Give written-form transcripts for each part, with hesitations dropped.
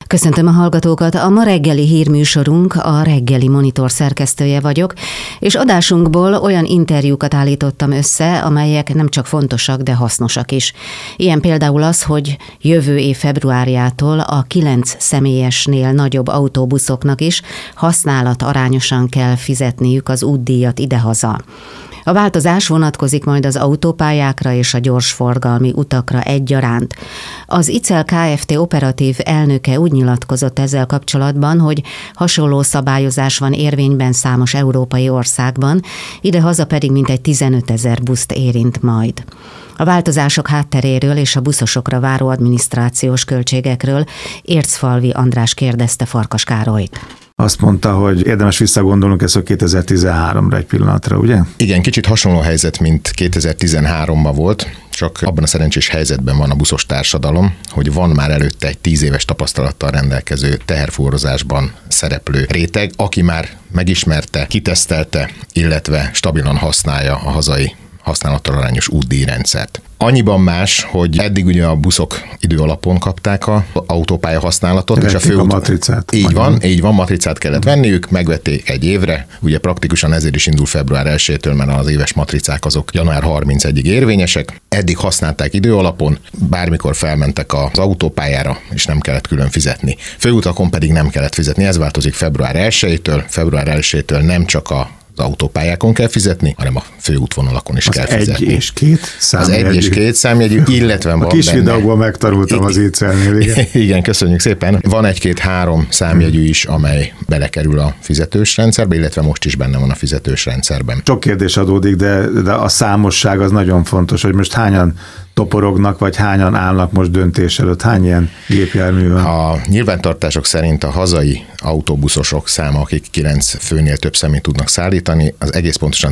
Köszöntöm a hallgatókat, a ma reggeli hírműsorunk a Reggeli Monitor szerkesztője vagyok, és adásunkból olyan interjúkat állítottam össze, amelyek nem csak fontosak, de hasznosak is. Ilyen például az, hogy jövő év februárjától a 9 személyesnél nagyobb autóbuszoknak is használat arányosan kell fizetniük az útdíjat idehaza. A változás vonatkozik majd az autópályákra és a gyorsforgalmi utakra egyaránt. Az ICEL Kft. Operatív elnöke úgy nyilatkozott ezzel kapcsolatban, hogy hasonló szabályozás van érvényben számos európai országban, idehaza pedig mintegy 15 000 buszt érint majd. A változások hátteréről és a buszosokra váró adminisztrációs költségekről Érczfalvi András kérdezte Farkas Károlyt. Azt mondta, hogy érdemes visszagondolnunk ezt a 2013-ra egy pillanatra, ugye? Igen, kicsit hasonló helyzet, mint 2013-ban volt, csak abban a szerencsés helyzetben van a buszos társadalom, hogy van már előtte egy 10 éves tapasztalattal rendelkező teherfuvarozásban szereplő réteg, aki már megismerte, kitesztelte, illetve stabilan használja a hazai használattal arányos útdíjrendszert. Annyiban más, hogy eddig ugye a buszok idő alapon kapták az autópálya használatot, és a főút... a matricát. Így van, matricát kellett venniük, megvették egy évre, ugye praktikusan ezért is indul február 1-től, mert az éves matricák azok január 31-ig érvényesek. Eddig használták idő alapon, bármikor felmentek az autópályára, és nem kellett külön fizetni. Főutakon pedig nem kellett fizetni, ez változik február 1-től. Február 1-től nem csak az autópályákon kell fizetni, hanem a főútvonalakon is kell fizetni. Az 1 és 2 számjegyű. Az 1 és 2 számjegyű, illetve van a kis videóból megtanultam az ICEL-nél, igen. Igen, köszönjük szépen. Van 1-2-3 számjegyű is, amely belekerül a fizetős rendszerbe, illetve most is benne van a fizetős rendszerben. Sok kérdés adódik, de a számosság az nagyon fontos, hogy most hányan toporognak, vagy hányan állnak most döntés előtt? Hány ilyen gépjármű van? A nyilvántartások szerint a hazai autóbuszosok száma, akik 9 főnél több személyt tudnak szállítani, az egész pontosan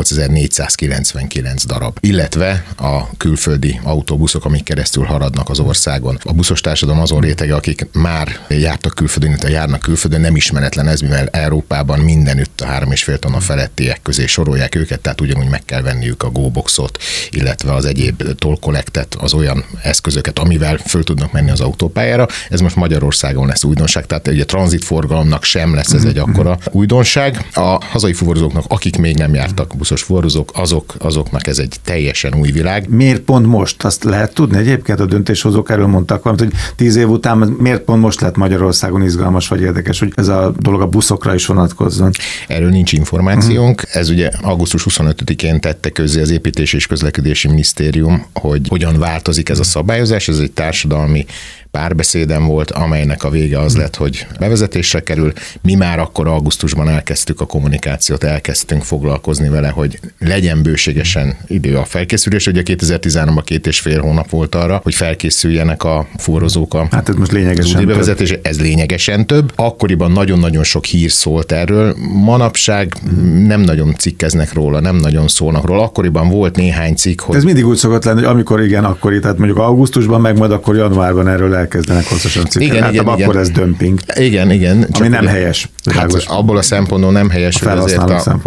18.499 darab. Illetve a külföldi autóbuszok, amik keresztül haradnak az országon. A buszos társadalom azon rétege, akik már jártak külföldön, illetve járnak külföldön, nem ismeretlen ez, mivel Európában mindenütt a 3,5 tonna felettiek közé sorolják őket, tehát ugyanúgy meg kell venniük a GoBoxot, illetve az egyéb kollektet, az olyan eszközöket, amivel föl tudnak menni az autópályára. Ez most Magyarországon lesz újdonság, tehát ugye a tranzitforgalomnak sem lesz ez egy akkora újdonság. A hazai fuvarozóknak, akik még nem jártak buszos fuvarozók, azoknak ez egy teljesen új világ. Miért pont most? Azt lehet tudni egyébként, a döntéshozók erről mondtak valamit, hogy 10 év után miért pont most lett Magyarországon izgalmas vagy érdekes, hogy ez a dolog a buszokra is vonatkozzon? Erről nincs információnk. Ez ugye augusztus 25-én tette közzé az Építési és Közlekedési Minisztérium, hogy hogyan változik ez a szabályozás. Ez egy társadalmi párbeszédem volt, amelynek a vége az lett, hogy bevezetésre kerül. Mi már akkor augusztusban elkezdtük a kommunikációt, elkezdtünk foglalkozni vele, hogy legyen bőségesen idő a felkészülés. Ugye 2013-ban 2,5 hónap volt arra, hogy felkészüljenek a fuvarozók hát ez most lényegesen bevezetés. Ez lényegesen több. Akkoriban nagyon-nagyon sok hír szólt erről. Manapság nem nagyon cikkeznek róla, nem nagyon szólnak róla. Akkoriban volt néhány cikk, hogy... Ez mindig úgy szokott lenni, hogy amikor igen, akkor, tehát mondjuk augusztusban, meg majd akkor januárban erről elkezdenek hosszasan cikkelni. Igen, akkor ez dömping. Igen. Ami nem helyes. Hát abból a szempontból nem helyes, hogy azért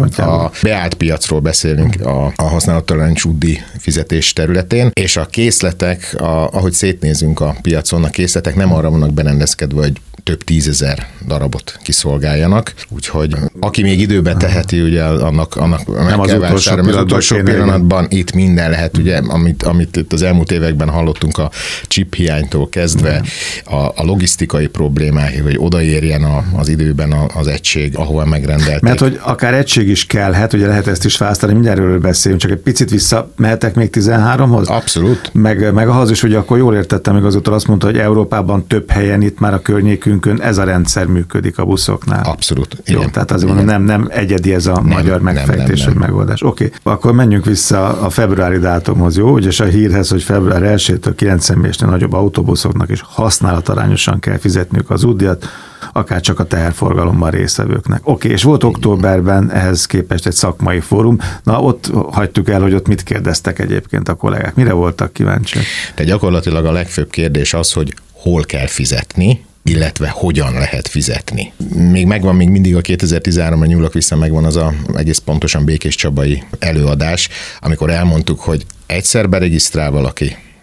a beállt piacról beszélünk a használattalányos útdíj fizetés területén, és a készletek, ahogy szétnézünk a piacon, a készletek nem arra vannak berendezkedve, hogy több 10 000 darabot kiszolgáljanak, úgyhogy aki még időben teheti, ugye annak meg kell vásárolni. Az utolsó pillanatban itt minden lehet, ugye, amit itt az elmúlt években hallottunk a chip hiánytól kezdve, a logisztikai problémák, hogy odaérjen az időben az egység, ahova megrendelték. Mert hogy akár egység is kellhet, ugye lehet ezt is választani, mindjárt erről beszélünk, csak egy picit visszamehetek még 13-hoz? Abszolút. Meg ahhoz is, hogy akkor jól értettem, igazoltan azt mondta, hogy Európában több helyen itt már a környékünkön ez a rendszer működik a buszoknál. Abszolút. Jó, igen, tehát azért mondom, nem egyedi ez a magyar megfejtés, vagy megoldás. Oké, akkor menjünk vissza a februári dátumhoz, jó? Ugye a hírhez, hogy február 1-től 9 személyesnél nagyobb autóbuszoknak is használatarányosan kell fizetniük az útdíjat, akár csak a teherforgalomban résztvevőknek. Oké, és volt októberben ehhez képest egy szakmai fórum. Na, ott hagytuk el, hogy ott mit kérdeztek egyébként a kollégák. Mire voltak kíváncsiak? De gyakorlatilag a legfőbb kérdés az, hogy hol kell fizetni, illetve hogyan lehet fizetni. Még mindig a 2013-ra nyúlok vissza, megvan az a egész pontosan Békés Csabai előadás, amikor elmondtuk, hogy egyszer beregisztrál valaki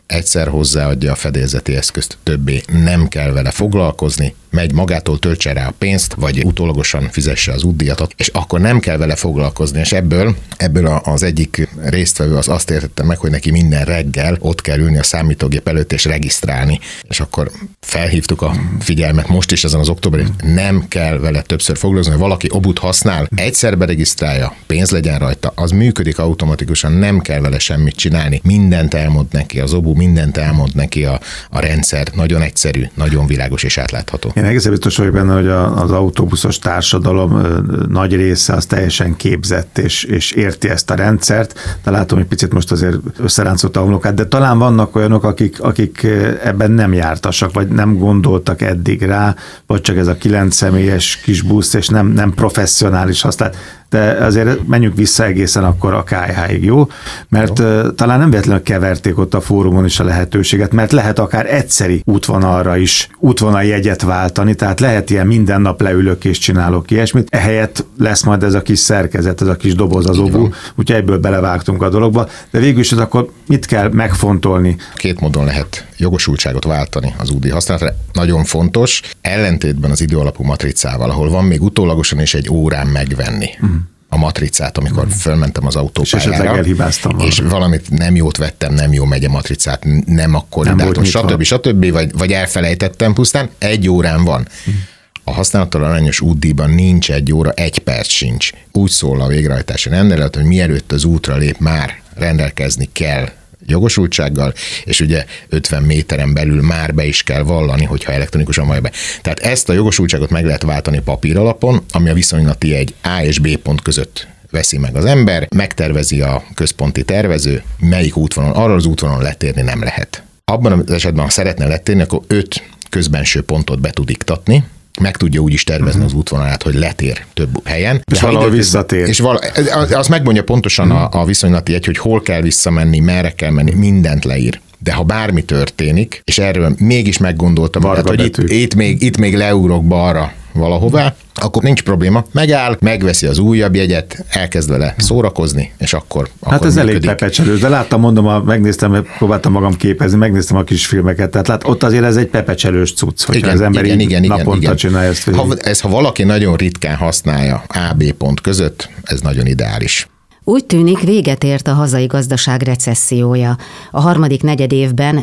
egyszer hozzáadja a fedélzeti eszközt, többé nem kell vele foglalkozni, megy magától, töltse rá a pénzt, vagy utólagosan fizesse az útdíjat, és akkor nem kell vele foglalkozni, és ebből az egyik résztvevő az azt értette meg, hogy neki minden reggel ott kell ülni a számítógép előtt és regisztrálni, és akkor felhívtuk a figyelmet most is ezen az októberi, nem kell vele többször foglalkozni, hogy valaki obut használ, egyszer beregisztrálja, pénz legyen rajta, az működik automatikusan, nem kell vele semmit csinálni, mindent elmond neki az obu, mindent elmond neki a rendszer, nagyon egyszerű, nagyon világos és átlátható. Én egészen biztos vagyok benne, hogy az autóbuszos társadalom nagy része az teljesen képzett és érti ezt a rendszert, de látom, hogy picit most azért összeráncolta a homlokát, de talán vannak olyanok, akik ebben nem jártasak, vagy nem gondoltak eddig rá, vagy csak ez a 9 személyes kis busz, és nem professzionális használat. De azért menjünk vissza egészen akkor a KH-ig, jó? Mert talán nem véletlenül keverték ott a fórumon is a lehetőséget, mert lehet akár egyszeri útvonalra is útvonal-jegyet váltani, tehát lehet ilyen minden nap leülök és csinálok ilyesmit, ehelyett lesz majd ez a kis szerkezet, ez a kis doboz az obu, úgyhogy egyből belevágtunk a dologba, de végül is akkor mit kell megfontolni? Két módon lehet jogosultságot váltani az útdíj használatra. Nagyon fontos, ellentétben az időalapú matricával, ahol van még utólagosan is egy órán megvenni a matricát, amikor fölmentem az autópályára, és valamit nem jót vettem, nem jó megy a matricát, nem akkor dátum, stb. Vagy elfelejtettem pusztán, 1 órán van. A használattal arányos útdíjban nincs 1 óra, 1 perc sincs. Úgy szól a végrehajtási rendelet, hogy mielőtt az útra lép, már rendelkezni kell jogosultsággal, és ugye 50 méteren belül már be is kell vallani, hogyha elektronikusan vagy be. Tehát ezt a jogosultságot meg lehet váltani papír alapon, ami a viszonylati egy A és B pont között veszi meg az ember, megtervezi a központi tervező, melyik útvonalon, arra az útvonalon letérni nem lehet. Abban az esetben, ha szeretne letérni, akkor 5 közbenső pontot be tud iktatni, meg tudja úgy is tervezni az útvonalát, hogy letér több helyen. És valahol visszatér. És azt megmondja pontosan a viszonylati egy, hogy hol kell visszamenni, merre kell menni, mindent leír. De ha bármi történik, és erről mégis meggondoltam, hogy itt még leugrok balra valahová, akkor nincs probléma, megáll, megveszi az újabb jegyet, elkezd vele szórakozni, és akkor hát ez működik. Elég pepecselős, de láttam, megnéztem, próbáltam magam képezni, megnéztem a kis filmeket, tehát ott azért ez egy pepecselős cucc, hogyha az ember naponta csinálja ezt. Ha valaki nagyon ritkán használja A-B pont között, ez nagyon ideális. Úgy tűnik, véget ért a hazai gazdaság recessziója. A harmadik negyedévben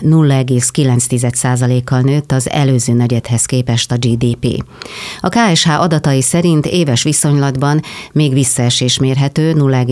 0,9%-kal nőtt az előző negyedhez képest a GDP. A KSH adatai szerint éves viszonylatban még visszaesés mérhető,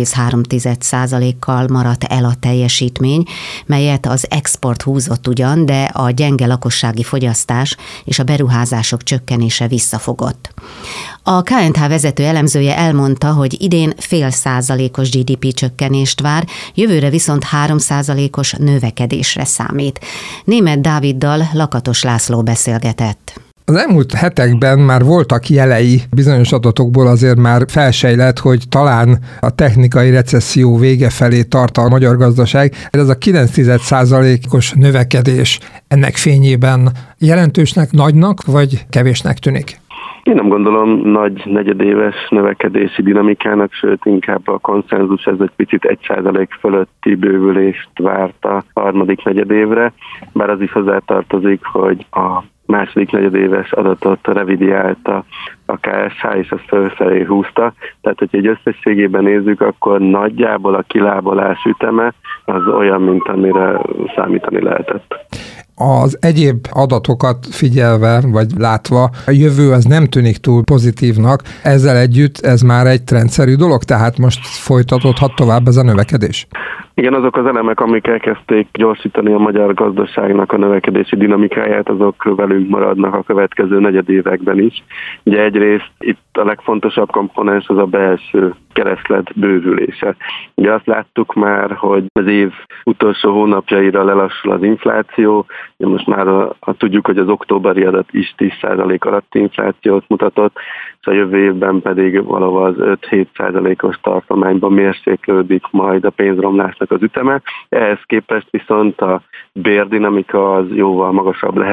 0,3%-kal maradt el a teljesítmény, melyet az export húzott ugyan, de a gyenge lakossági fogyasztás és a beruházások csökkenése visszafogott. A KNH vezető elemzője elmondta, hogy idén 0,5%-os GDP csökkenést vár, jövőre viszont 3%-os növekedésre számít. Németh Dáviddal Lakatos László beszélgetett. Az elmúlt hetekben már voltak jelei, bizonyos adatokból azért már felsejlett, hogy talán a technikai recesszió vége felé tart a magyar gazdaság. Ez a 9,1%-os növekedés ennek fényében jelentősnek, nagynak vagy kevésnek tűnik? Én nem gondolom nagy negyedéves növekedési dinamikának, sőt inkább a konszenzus ez egy picit 1% fölötti bővülést várt a harmadik negyedévre, bár az is hozzátartozik, hogy a második negyedéves adatot revidiálta a KSH, és azt felfelé húzta. Tehát, hogyha egy összességében nézzük, akkor nagyjából a kilábalás üteme az olyan, mint amire számítani lehetett. Az egyéb adatokat figyelve, vagy látva, a jövő az nem tűnik túl pozitívnak, ezzel együtt ez már egy trendszerű dolog, tehát most folytatódhat tovább ez a növekedés? Igen, azok az elemek, amik elkezdték gyorsítani a magyar gazdaságnak a növekedési dinamikáját, azok velünk maradnak a következő negyedévekben is. Ugye egyrészt itt a legfontosabb komponens az a belső kereslet bővülése. Ugye azt láttuk már, hogy az év utolsó hónapjaira lelassul az infláció, de most már tudjuk, hogy az októberi adat is 10% alatti inflációt mutatott, és a jövő évben pedig valahol az 5-7%-os tartományban mérséklődik majd a pénzromlásnak az üteme. Ehhez képest viszont a bérdinamika az jóval magasabb lehet,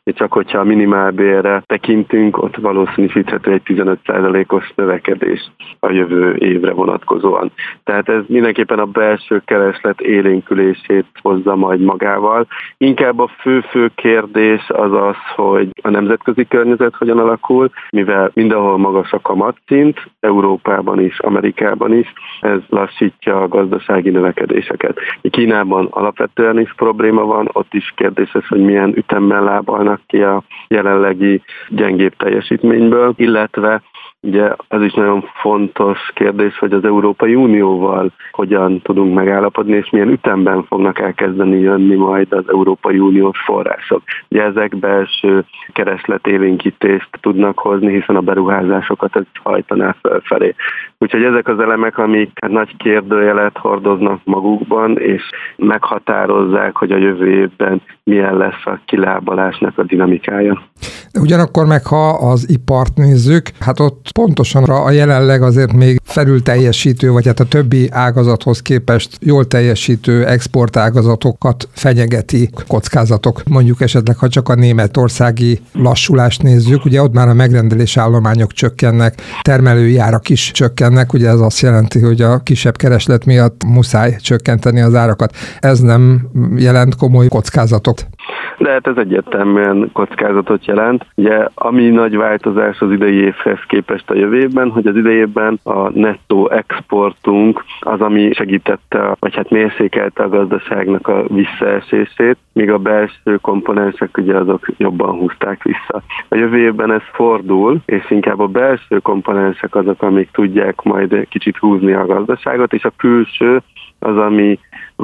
csak hogyha a minimálbérre tekintünk, ott valószínűsíthető egy 15%-os növekedés a jövő évre vonatkozóan. Tehát ez mindenképpen a belső kereslet élénkülését hozza majd magával. Inkább a fő kérdés az az, hogy a nemzetközi környezet hogyan alakul, mivel mindenhol magas a kamatszint, Európában is, Amerikában is, ez lassítja a gazdasági növekedéseket. Kínában alapvetően is probléma van, ott is kérdéses, hogy milyen ütemben lábalnak ki a jelenlegi gyengébb teljesítményből, illetve ugye az is nagyon fontos kérdés, hogy az Európai Unióval hogyan tudunk megállapodni, és milyen ütemben fognak elkezdeni jönni majd az Európai Uniós források. Ugye ezek belső keresletélénkítést tudnak hozni, hiszen a beruházásokat ez hajtaná felfelé. Úgyhogy ezek az elemek, amik nagy kérdőjelet hordoznak magukban, és meghatározzák, hogy a jövő évben milyen lesz a kilábalásnak a dinamikája. De ugyanakkor meg, ha az ipart nézzük, hát ott pontosan a jelenleg azért még felülteljesítő, vagy hát a többi ágazathoz képest jól teljesítő exportágazatokat fenyegeti kockázatok. Mondjuk esetleg, ha csak a németországi lassulást nézzük, ugye ott már a megrendelés állományok csökkennek, termelői árak is csökkennek, ugye ez azt jelenti, hogy a kisebb kereslet miatt muszáj csökkenteni az árakat. Ez nem jelent komoly kockázatot? De hát ez egyértelműen kockázatot jelent. Ugye, ami nagy változás az idei évhez képest a jövő évben, hogy az idei évben a nettó exportunk az, ami segítette, vagy hát mérsékelte a gazdaságnak a visszaesését, míg a belső komponensek ugye azok jobban húzták vissza. A jövő évben ez fordul, és inkább a belső komponensek azok, amik tudják majd kicsit húzni a gazdaságot, és a külső az, ami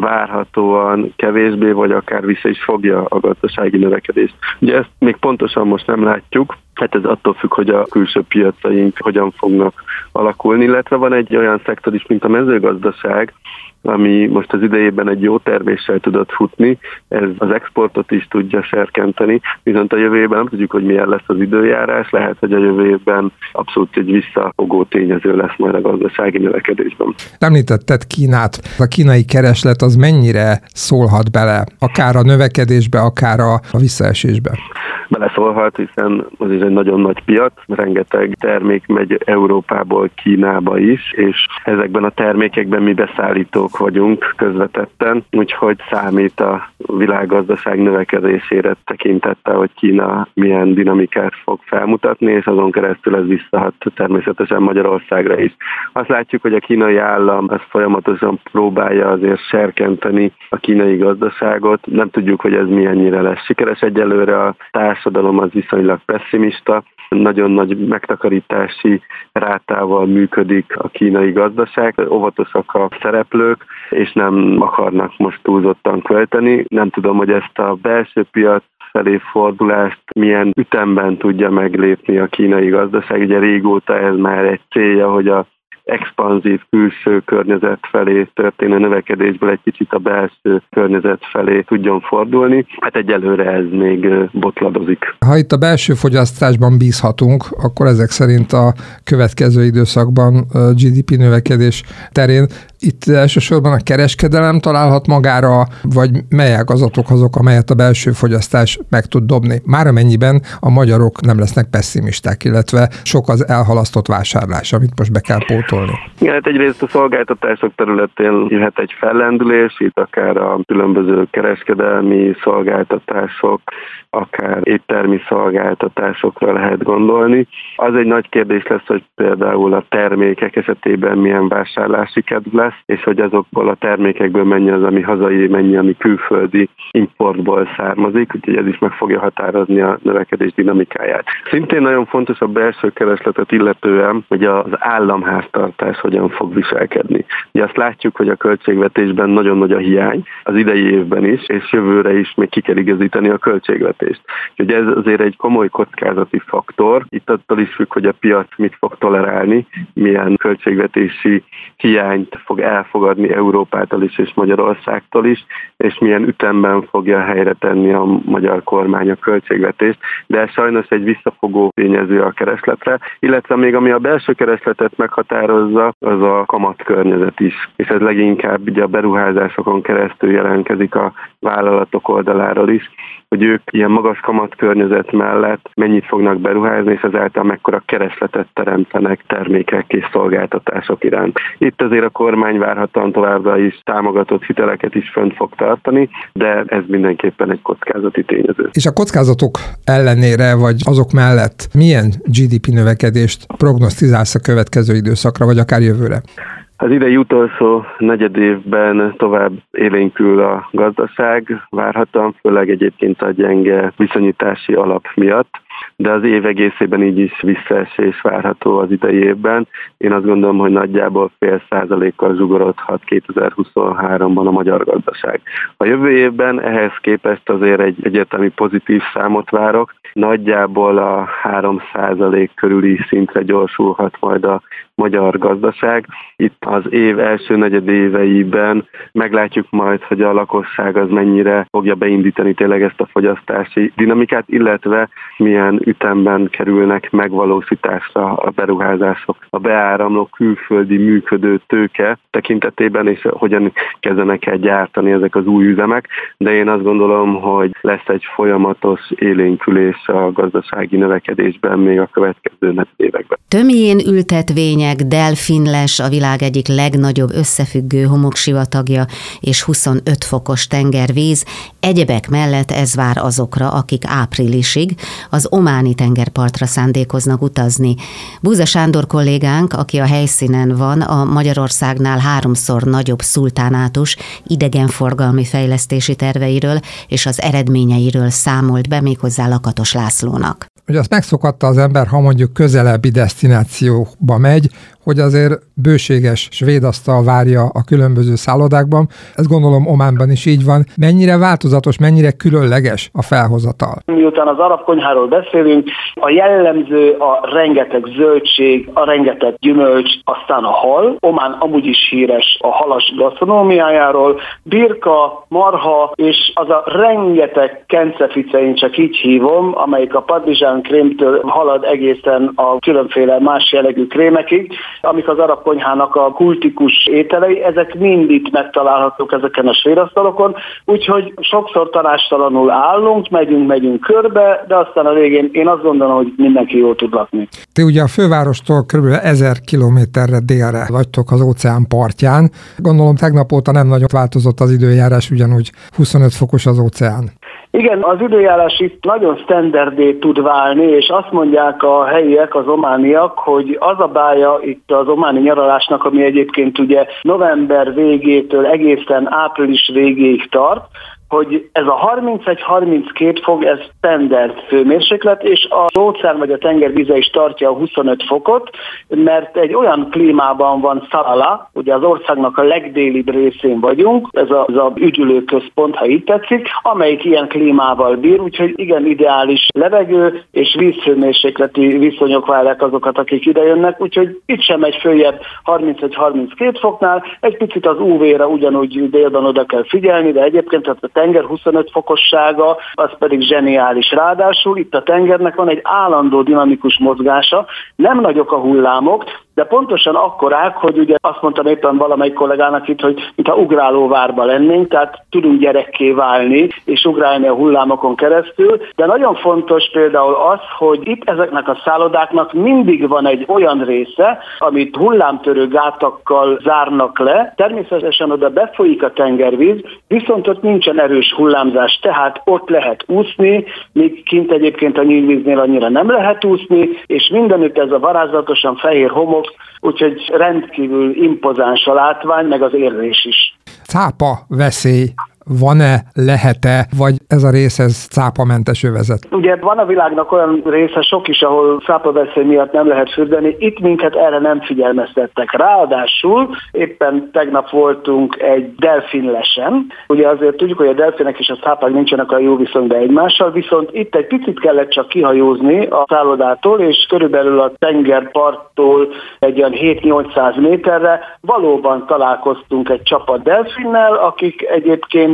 várhatóan kevésbé, vagy akár vissza is fogja a gazdasági növekedést. Ugye ezt még pontosan most nem látjuk, hát ez attól függ, hogy a külső piacaink hogyan fognak alakulni, illetve van egy olyan szektor is, mint a mezőgazdaság, ami most az idejében egy jó terméssel tudott futni, ez az exportot is tudja serkenteni, viszont a jövő évben nem tudjuk, hogy milyen lesz az időjárás, lehet, hogy a jövő évben abszolút egy visszafogó tényező lesz majd a gazdasági növekedésben. Említetted Kínát. A kínai kereslet az mennyire szólhat bele, akár a növekedésbe, akár a visszaesésbe? Beleszólhat, hiszen az is egy nagyon nagy piac, rengeteg termék megy Európából Kínába is, és ezekben a termékekben mi beszállítók vagyunk közvetetten, úgyhogy számít a világgazdaság növekedésére tekintettel, hogy Kína milyen dinamikát fog felmutatni, és azon keresztül ez visszahat természetesen Magyarországra is. Azt látjuk, hogy a kínai állam az folyamatosan próbálja azért serkenteni a kínai gazdaságot. Nem tudjuk, hogy ez milyennyire lesz sikeres egyelőre, a társadalom az viszonylag pesszimista, nagyon nagy megtakarítási rátával működik a kínai gazdaság, óvatosak a szereplők, és nem akarnak most túlzottan költeni. Nem tudom, hogy ezt a belső piac felé fordulást milyen ütemben tudja meglépni a kínai gazdaság. Ugye régóta ez már egy célja, hogy a expanzív külső környezet felé történő növekedésből egy kicsit a belső környezet felé tudjon fordulni. Hát egyelőre ez még botladozik. Ha itt a belső fogyasztásban bízhatunk, akkor ezek szerint a következő időszakban GDP növekedés terén itt elsősorban a kereskedelem találhat magára, vagy mely ágazatok azok, amelyet a belső fogyasztás meg tud dobni? Már amennyiben a magyarok nem lesznek pessimisták, illetve sok az elhalasztott vásárlás, amit most be kell pótolni. Igen, hát egyrészt a szolgáltatások területén jöhet egy fellendülés, itt akár a különböző kereskedelmi szolgáltatások, akár éttermi szolgáltatásokra lehet gondolni. Az egy nagy kérdés lesz, hogy például a termékek esetében milyen vásárlási kedv lesz, és hogy azokból a termékekből mennyi az, ami hazai, mennyi, ami külföldi importból származik, úgyhogy ez is meg fogja határozni a növekedés dinamikáját. Szintén nagyon fontos a belső keresletet illetően, hogy az államháztartás hogyan fog viselkedni. Ugye azt látjuk, hogy a költségvetésben nagyon nagy a hiány, az idei évben is, és jövőre is még ki kell igazítani a költségvetést. Úgyhogy ez azért egy komoly kockázati faktor. Itt attól is függ, hogy a piac mit fog tolerálni, milyen költségvetési hiányt fog elfogadni Európától is és Magyarországtól is, és milyen ütemben fogja helyre tenni a magyar kormány a költségvetést, de sajnos egy visszafogó tényező a keresletre, illetve még ami a belső keresletet meghatározza, az a kamatkörnyezet is, és ez leginkább ugye a beruházásokon keresztül jelentkezik a vállalatok oldaláról is. hogy ők ilyen magas kamatkörnyezet mellett mennyit fognak beruházni, és ezáltal mekkora keresletet teremtenek termékek és szolgáltatások iránt. Itt azért a kormány várhatóan továbbra is támogatott hiteleket is fönt fog tartani, de ez mindenképpen egy kockázati tényező. És a kockázatok ellenére, vagy azok mellett milyen GDP növekedést prognosztizálsz a következő időszakra, vagy akár jövőre? Az idei utolsó negyedévben tovább élénkül a gazdaság, várhatóan, főleg egyébként a gyenge viszonyítási alap miatt, de az év egészében így is visszaesés várható az idei évben. Én azt gondolom, hogy nagyjából 0,5%-kal zsugorodhat 2023-ban a magyar gazdaság. A jövő évben ehhez képest azért egy egyértelmű pozitív számot várok. Nagyjából a 3% körüli szintre gyorsulhat majd a magyar gazdaság. Itt az év első negyedéveiben meglátjuk majd, hogy a lakosság az mennyire fogja beindítani tényleg ezt a fogyasztási dinamikát, illetve milyen ütemben kerülnek megvalósításra a beruházások, a beáramló külföldi működő tőke tekintetében, és hogyan kezdenek el gyártani ezek az új üzemek, de én azt gondolom, hogy lesz egy folyamatos élénkülés a gazdasági növekedésben még a következő években. Tömjén ültetvények, delfinles, a világ egyik legnagyobb összefüggő homoksivatagja és 25 fokos tengervíz. Egyebek mellett ez vár azokra, akik áprilisig az ománi tengerpartra szándékoznak utazni. Búza Sándor kollégánk, aki a helyszínen van, a Magyarországnál 3-szor nagyobb szultánátus idegenforgalmi fejlesztési terveiről és az eredményeiről számolt be, méghozzá Lakatos Lászlónak. Ugye azt megszokhatta az ember, ha mondjuk közelebbi desztinációba megy, hogy azért bőséges svéd asztal várja a különböző szállodákban. Ezt gondolom Ománban is így van. Mennyire változatos, mennyire különleges a felhozatal? Miután az arab konyháról beszélünk, a jellemző a rengeteg zöldség, a rengeteg gyümölcs, aztán a hal. Omán amúgy is híres a halas gasztronómiájáról. Birka, marha, és az a rengeteg kencefice, én csak így hívom, amelyik a padlizsán krémtől halad egészen a különféle más jellegű krémekig, amik az arab konyhának a kultikus ételei, ezek mind itt megtalálhatók ezeken a svédasztalokon, úgyhogy sokszor tanástalanul állunk, megyünk körbe, de aztán a végén én azt gondolom, hogy mindenki jól tud lakni. Ti ugye a fővárostól kb. 1000 kilométerre délre vagytok az óceán partján. Gondolom tegnap óta nem nagyon változott az időjárás, ugyanúgy 25 fokos az óceán. Igen, az időjárás itt nagyon standardé tud válni, és azt mondják a helyiek, az omániak, hogy az a bája itt az ománi nyaralásnak, ami egyébként ugye november végétől egészen április végéig tart, hogy ez a 31-32 fok, ez standard hőmérséklet, és az óceán vagy a tengervíze is tartja a 25 fokot, mert egy olyan klímában van Salalah, ugye az országnak a legdélibb részén vagyunk, ez az üdülőközpont, ha így tetszik, amelyik ilyen klímával bír, úgyhogy igen ideális levegő és vízhőmérsékleti viszonyok várják azokat, akik idejönnek, úgyhogy itt sem megy följebb 31-32 foknál, egy picit az UV-ra ugyanúgy délben oda kell figyelni, de egyébként tehát a tenger 25 fokossága, az pedig zseniális. Ráadásul itt a tengernek van egy állandó dinamikus mozgása, nem nagyok a hullámok, de pontosan akkorák, hogy ugye azt mondtam éppen valamelyik kollégának itt, hogy mintha ugrálóvárba lennénk, tehát tudunk gyerekké válni, és ugrálni a hullámokon keresztül, de nagyon fontos például az, hogy itt ezeknek a szállodáknak mindig van egy olyan része, amit hullámtörő gátakkal zárnak le, természetesen oda befolyik a tengervíz, viszont ott nincsen erős hullámzás, tehát ott lehet úszni, míg kint egyébként a nyílvíznél annyira nem lehet úszni, és mindenütt ez a varázslatosan fehér homok, úgyhogy rendkívül impozáns a látvány, meg az érzés is. Cápa veszély van-e, lehet-e, vagy ez a rész ez cápamentes övezet? Ugye van a világnak olyan része, sok is, ahol cápaveszély miatt nem lehet fürdeni, itt minket erre nem figyelmeztettek. Ráadásul éppen tegnap voltunk egy delfinlesen, ugye azért tudjuk, hogy a delfinek és a cápák nincsenek a jó viszonyban egymással, viszont itt egy picit kellett csak kihajózni a szállodától, és körülbelül a tengerparttól egy olyan 7-800 méterre valóban találkoztunk egy csapat delfinnel, akik egyébként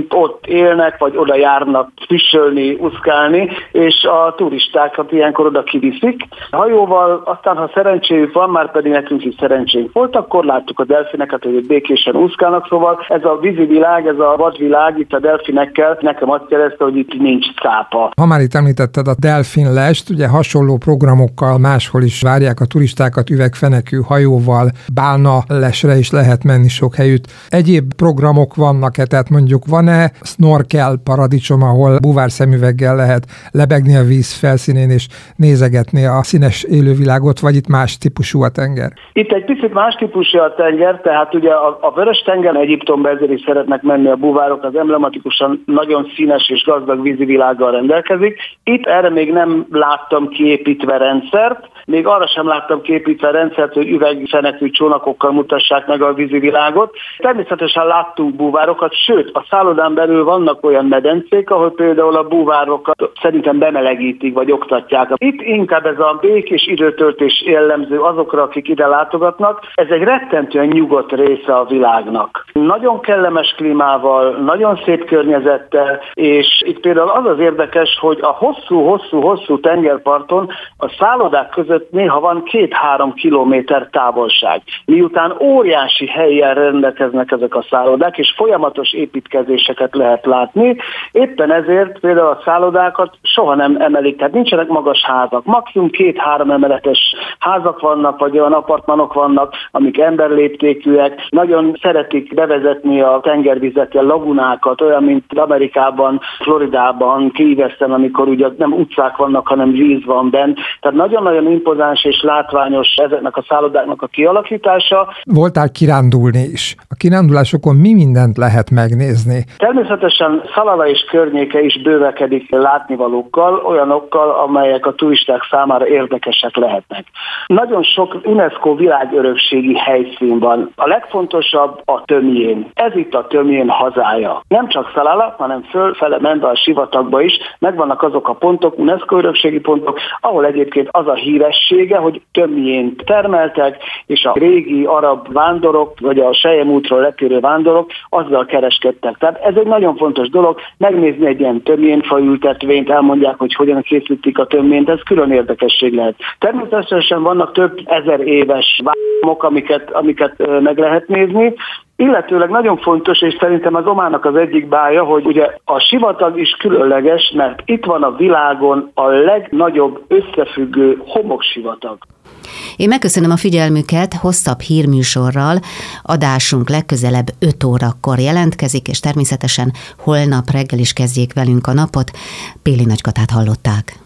egyébként ott élnek, vagy oda járnak füssölni, úszkálni, és a turistákat ilyenkor oda kiviszik. Hajóval aztán, ha szerencséjük van, már pedig nekünk is szerencsénk volt, akkor láttuk a delfineket, hogy békésen úszkálnak, szóval ez a vízi világ, ez a vadvilág itt a delfinekkel nekem azt jelezte, hogy itt nincs cápa. Ha már itt említetted a delfinlest, ugye hasonló programokkal máshol is várják a turistákat, üvegfenekű hajóval, bálnalesre is lehet menni sok helyütt. Egyéb programok vannak-e, tehát mondjuk van-e snorkel paradicsom, ahol búvárszemüveggel lehet lebegni a víz felszínén és nézegetni a színes élővilágot, vagy itt más típusú a tenger? Itt egy picit más típusú a tenger, tehát ugye a Vörös-tenger, Egyiptomba ezért is szeretnek menni a búvárok, az emblematikusan nagyon színes és gazdag vízivilággal rendelkezik. Itt erre még nem láttam kiépítve rendszert, még arra sem láttam kiépítve rendszert, hogy üvegfenekű csónakokkal mutassák meg a vízivilágot. Természetesen láttunk búvárokat, sőt, a szállodán belül vannak olyan medencék, ahol például a búvárokat szerintem bemelegítik, vagy oktatják. Itt inkább ez a békés időtöltés jellemző azokra, akik ide látogatnak. Ez egy rettentően nyugodt része a világnak. Nagyon kellemes klímával, nagyon szép környezettel, és itt például az az érdekes, hogy a hosszú tengerparton a szállodák között néha van 2-3 kilométer távolság. Miután óriási helyen rendelkeznek ezek a szállodák, és folyamatos építkezéseket lehet látni, éppen ezért például a szállodákat soha nem emelik, tehát nincsenek magas házak. Maximum 2-3 emeletes házak vannak, vagy olyan apartmanok vannak, amik emberléptékűek. Nagyon szeretik bevezetni a tengervizet, a lagunákat, olyan, mint Amerikában, Floridában, Key Westen, amikor ugye nem utcák vannak, hanem víz van bent. Tehát nagyon-nagyon impozáns és látványos ezeknek a szállodáknak a kialakítása. Voltál kirándulni is. A kirándulásokon mi mindent lehet megnézni? Természetesen Szalala és környéke is bővekedik látnivalókkal, olyanokkal, amelyek a turisták számára érdekesek lehetnek. Nagyon sok UNESCO világörökségi helyszín van. A legfontosabb a Tömjén. Ez itt a Tömjén hazája. Nem csak Szalala, hanem fölfele menve a sivatagba is megvannak azok a pontok, UNESCO örökségi pontok, ahol egyébként az a híressége, hogy Tömjént termeltek, és a régi arab vándorok, vagy a Selyem útról letérő vándorok azzal kereskedtek. Tehát ez egy nagyon fontos dolog, megnézni egy ilyen tömjénfaültetvényt, elmondják, hogy hogyan készítik a tömjént, ez külön érdekesség lehet. Természetesen vannak több ezer éves vámok, amiket meg lehet nézni, illetőleg nagyon fontos, és szerintem az Ománnak az egyik bája, hogy ugye a sivatag is különleges, mert itt van a világon a legnagyobb összefüggő homoksivatag. Én megköszönöm a figyelmüket, hosszabb hírműsorral adásunk legközelebb 5 órakor jelentkezik, és természetesen holnap reggel is kezdjék velünk a napot. Péli Nagykatát hallották.